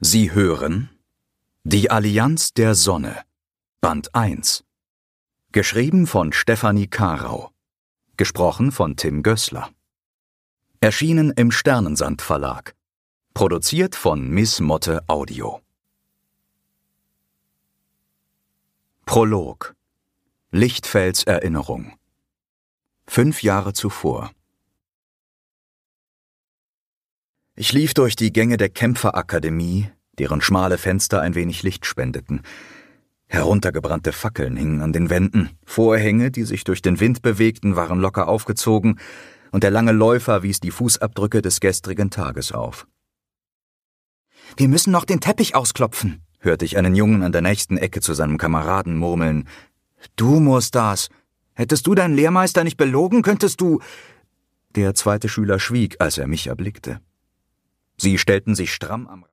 Sie hören Die Allianz der Sonne, Band 1. Geschrieben von Stefanie Karau. Gesprochen von Tim Gößler. Erschienen im Sternensand Verlag. Produziert von Miss Motte Audio. Prolog. Lichtfelds Erinnerung. 5 Jahre zuvor. Ich lief durch die Gänge der Kämpferakademie, deren schmale Fenster ein wenig Licht spendeten. Heruntergebrannte Fackeln hingen an den Wänden, Vorhänge, die sich durch den Wind bewegten, waren locker aufgezogen, und der lange Läufer wies die Fußabdrücke des gestrigen Tages auf. »Wir müssen noch den Teppich ausklopfen«, hörte ich einen Jungen an der nächsten Ecke zu seinem Kameraden murmeln. »Du musst das. Hättest du deinen Lehrmeister nicht belogen, könntest du...« Der zweite Schüler schwieg, als er mich erblickte. Sie stellten sich stramm am